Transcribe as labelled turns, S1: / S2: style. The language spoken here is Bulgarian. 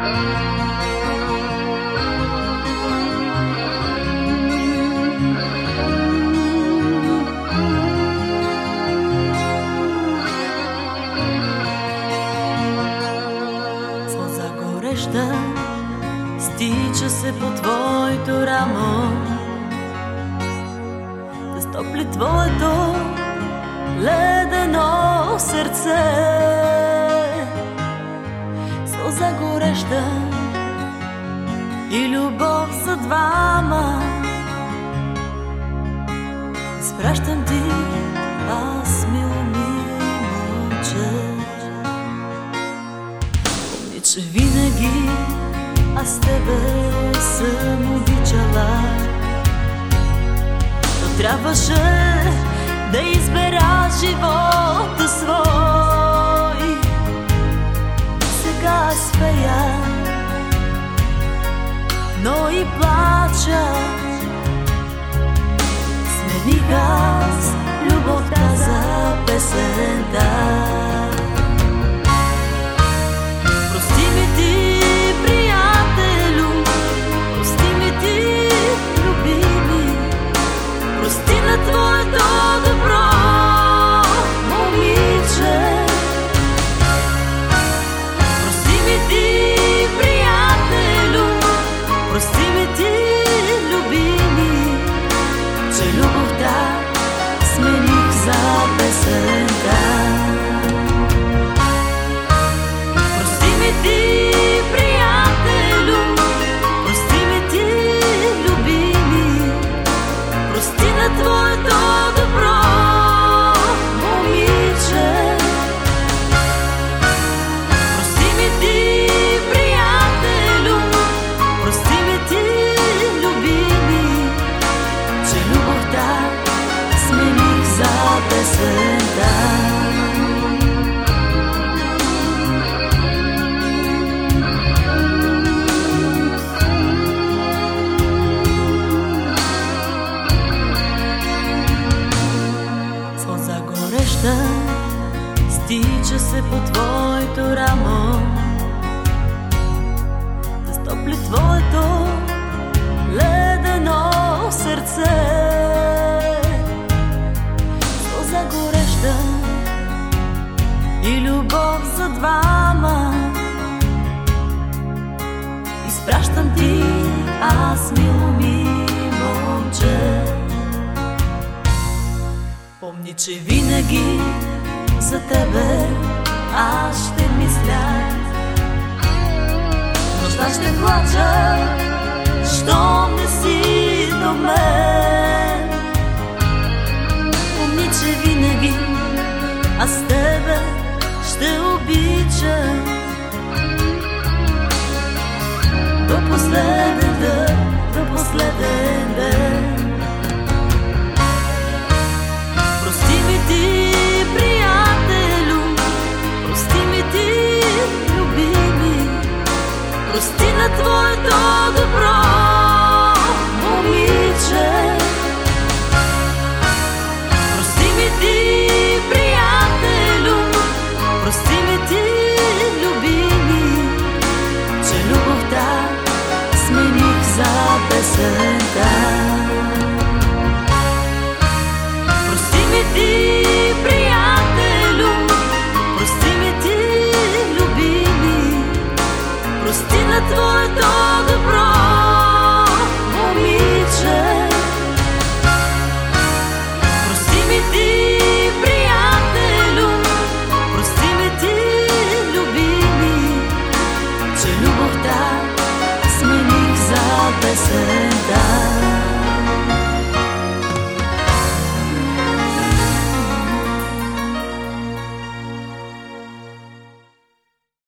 S1: Стича се по твоето рамо, да стопли твоето ледено сърце. Сълза гореща и любов за двама. Спращам ти, аз мило ми момче. Помни, че винаги аз тебе съм обичала, но трябваше да избера живота свой. Сега спея, но и плача. Смених аз любовта за песента. Прости ми ти, приятелю, прости ми ти, любими, прости на твоето добро, момиче. Прости ми ти, приятелю, прости ми ти, любими, че любовта смених за песента. Прости ми ти, приятелю, прости ми ти, любими, прости на твоето добро, момиче. Прости ми ти, приятелю, прости ми ти, любими, че любовта смених за песента. Сълза гореща стича се по твоето рамо, да стопли твоето ледено сърце. Сълза гореща и любов за двама. Изпращам ти, аз мило ми момче. Помни, че винаги за тебе аз ще мисля. Нощта ще плача, щом не си до мен. Помни, че винаги аз тебе ще обичам до последен дъх, до последен